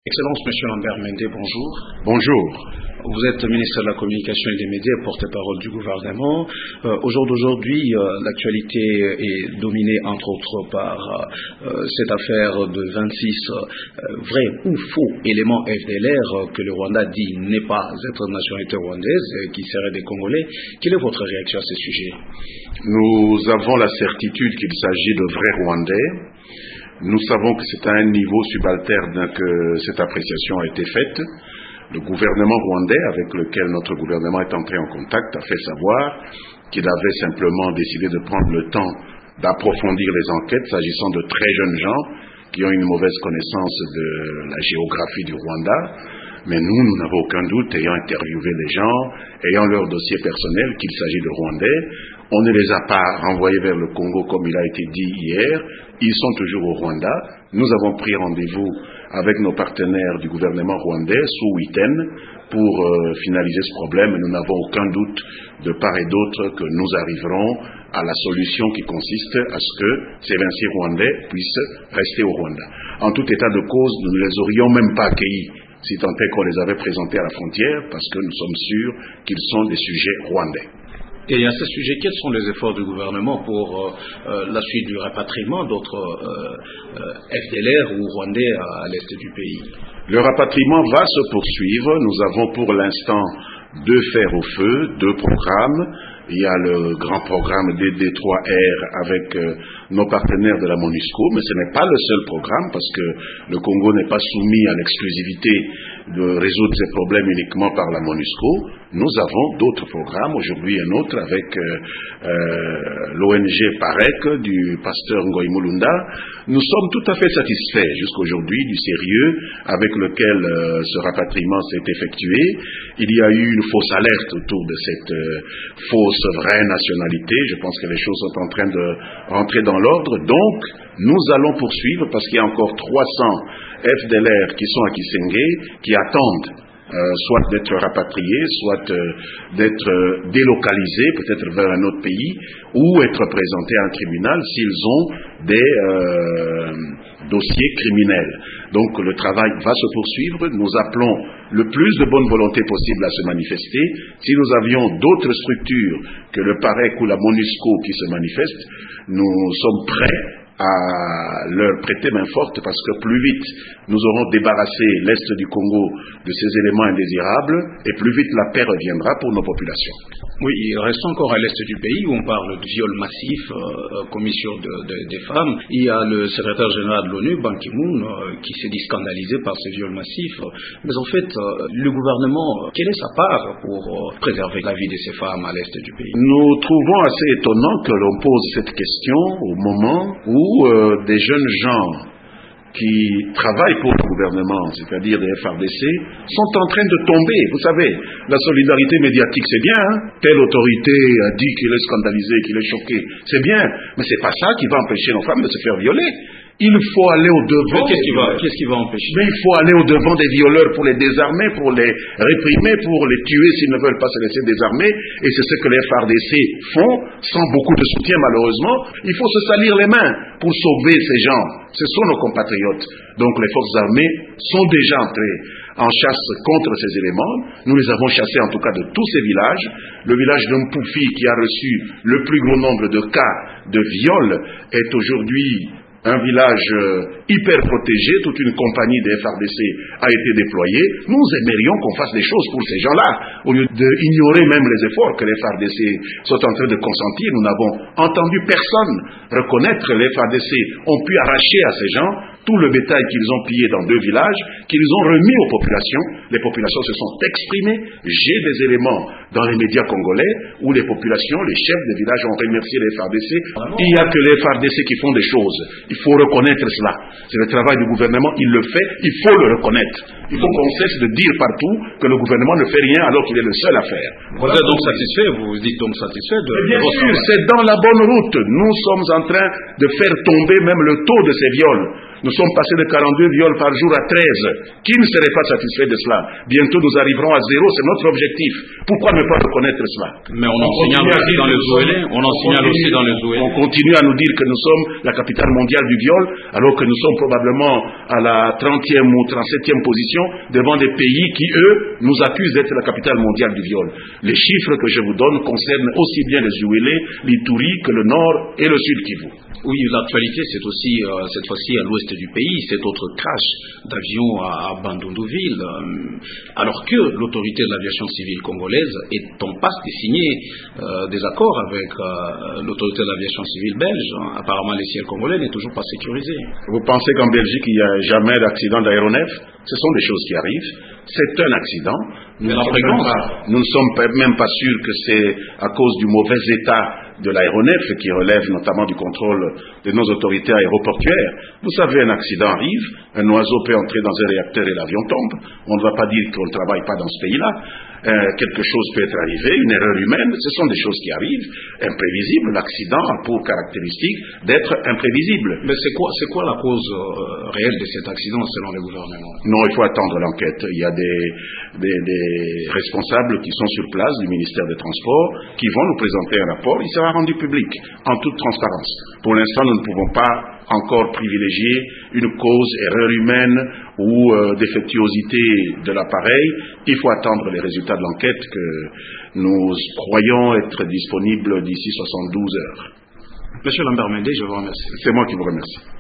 Excellence, Monsieur Lambert Mende, bonjour. Bonjour. Vous êtes ministre de la Communication et des Médias et porte-parole du gouvernement. Au jour d'aujourd'hui, l'actualité est dominée entre autres par cette affaire de 26 vrais ou faux éléments FDLR que le Rwanda dit n'est pas être de nationalité rwandaise, qui seraient des Congolais. Quelle est votre réaction à ce sujet? Nous avons la certitude qu'il s'agit de vrais Rwandais. Nous savons que c'est à un niveau subalterne que cette appréciation a été faite. Le gouvernement rwandais, avec lequel notre gouvernement est entré en contact, a fait savoir qu'il avait simplement décidé de prendre le temps d'approfondir les enquêtes s'agissant de très jeunes gens qui ont une mauvaise connaissance de la géographie du Rwanda. Mais nous n'avons aucun doute, ayant interviewé les gens, ayant leur dossier personnel, qu'il s'agit de Rwandais. On ne les a pas renvoyés vers le Congo comme il a été dit hier. Ils sont toujours au Rwanda. Nous avons pris rendez-vous avec nos partenaires du gouvernement rwandais, sous Witten, pour finaliser ce problème. Nous n'avons aucun doute, de part et d'autre, que nous arriverons à la solution qui consiste à ce que ces 26 Rwandais puissent rester au Rwanda. En tout état de cause, nous ne les aurions même pas accueillis, si tant est qu'on les avait présentés à la frontière, parce que nous sommes sûrs qu'ils sont des sujets rwandais. Et à ce sujet, quels sont les efforts du gouvernement pour la suite du rapatriement d'autres FDLR ou Rwandais à l'est du pays? Le rapatriement va se poursuivre. Nous avons pour l'instant 2 fers au feu, 2 programmes. Il y a le grand programme DD3R avec nos partenaires de la MONUSCO, mais ce n'est pas le seul programme parce que le Congo n'est pas soumis à l'exclusivité de résoudre ses problèmes uniquement par la MONUSCO. Nous avons d'autres programmes, aujourd'hui un autre avec l'ONG PAREC du pasteur Ngoï Mulunda. Nous sommes tout à fait satisfaits jusqu'aujourd'hui du sérieux avec lequel ce rapatriement s'est effectué. Il y a eu une fausse alerte autour de cette fausse vraie nationalité. Je pense que les choses sont en train de rentrer dans l'ordre. Donc, nous allons poursuivre parce qu'il y a encore 300 FDLR qui sont à Kisenge, qui attendent soit d'être rapatriés, soit d'être délocalisés, peut-être vers un autre pays, ou être présentés à un tribunal s'ils ont des dossiers criminels. Donc le travail va se poursuivre. Nous appelons le plus de bonne volonté possible à se manifester. Si nous avions d'autres structures que le PAREC ou la MONUSCO qui se manifestent, nous sommes prêts à leur prêter main forte parce que plus vite nous aurons débarrassé l'Est du Congo de ces éléments indésirables et plus vite la paix reviendra pour nos populations. Oui, il reste encore à l'Est du pays où on parle de viol massif commis sur des femmes. Il y a le secrétaire général de l'ONU, Ban Ki-moon, qui s'est dit scandalisé par ces viols massifs. Mais en fait, le gouvernement, quelle est sa part pour préserver la vie de ces femmes à l'Est du pays? Nous trouvons assez étonnant que l'on pose cette question au moment où des jeunes gens qui travaillent pour le gouvernement, c'est-à-dire des FARDC, sont en train de tomber. Vous savez, la solidarité médiatique, c'est bien, hein? Telle autorité a dit qu'il est scandalisé, qu'il est choqué, c'est bien, mais c'est pas ça qui va empêcher nos femmes de se faire violer. Il faut aller au-devant. Qu'est-ce qui va empêcher? Mais il faut aller au-devant des violeurs pour les désarmer, pour les réprimer, pour les tuer s'ils ne veulent pas se laisser désarmer. Et c'est ce que les FARDC font, sans beaucoup de soutien malheureusement. Il faut se salir les mains pour sauver ces gens. Ce sont nos compatriotes. Donc les forces armées sont déjà entrées en chasse contre ces éléments. Nous les avons chassés en tout cas de tous ces villages. Le village de Mpoufi, qui a reçu le plus gros nombre de cas de viol, est aujourd'hui un village hyper protégé. Toute une compagnie des FARDC a été déployée. Nous aimerions qu'on fasse des choses pour ces gens-là, au lieu d'ignorer même les efforts que les FARDC sont en train de consentir. Nous n'avons entendu personne reconnaître que les FARDC ont pu arracher à ces gens tout le bétail qu'ils ont pillé dans 2 villages, qu'ils ont remis aux populations. Les populations se sont exprimées. J'ai des éléments dans les médias congolais où les populations, les chefs des villages ont remercié les FARDC. Il n'y a que les FARDC qui font des choses. Il faut reconnaître cela. C'est le travail du gouvernement, il le fait, il faut le reconnaître. Il faut qu'on cesse de dire partout que le gouvernement ne fait rien alors qu'il est le seul à faire. Vous êtes donc satisfait, vous dites donc satisfait de... Bien sûr, c'est dans la bonne route. Nous sommes en train de faire tomber même le taux de ces viols. Nous sommes passés de 42 viols par jour à 13. Qui ne serait pas satisfait de cela? Bientôt nous arriverons à 0, c'est notre objectif. Pourquoi ne pas reconnaître cela? Mais on en signale aussi dans les OLE. On continue à nous dire que nous sommes la capitale mondiale du viol, alors que nous sommes probablement à la 30e ou 37e position devant des pays qui, eux, nous accusent d'être la capitale mondiale du viol. Les chiffres que je vous donne concernent aussi bien les Uele, l'Ituri que le Nord et le Sud Kivu. Oui, l'actualité, c'est aussi, cette fois-ci, à l'ouest du pays, cet autre crash d'avion à Bandundu-Ville, alors que l'autorité de l'aviation civile congolaise est en passe de signer des accords avec l'autorité de l'aviation civile belge. Apparemment, les ciels congolais n'est toujours pas sécurisés. Vous pensez qu'en Belgique, il n'y a jamais d'accident d'aéronef? Ce sont des choses qui arrivent. C'est un accident. Nous ne sommes même pas sûrs que c'est à cause du mauvais état de l'aéronef qui relève notamment du contrôle de nos autorités aéroportuaires. Vous savez, un accident arrive, un oiseau peut entrer dans un réacteur et l'avion tombe. On ne va pas dire qu'on ne travaille pas dans ce pays-là. Quelque chose peut être arrivé, une erreur humaine, ce sont des choses qui arrivent, imprévisibles. L'accident a pour caractéristique d'être imprévisible. Mais c'est quoi la cause réelle de cet accident selon le gouvernement? Non, il faut attendre l'enquête. Il y a des responsables qui sont sur place du ministère des Transports qui vont nous présenter un rapport. Il sera rendu public en toute transparence. Pour l'instant, nous ne pouvons pas encore privilégier une cause erreur humaine ou défectuosité de l'appareil. Il faut attendre les résultats de l'enquête que nous croyons être disponibles d'ici 72 heures. Monsieur Lambert Mende, je vous remercie. C'est moi qui vous remercie.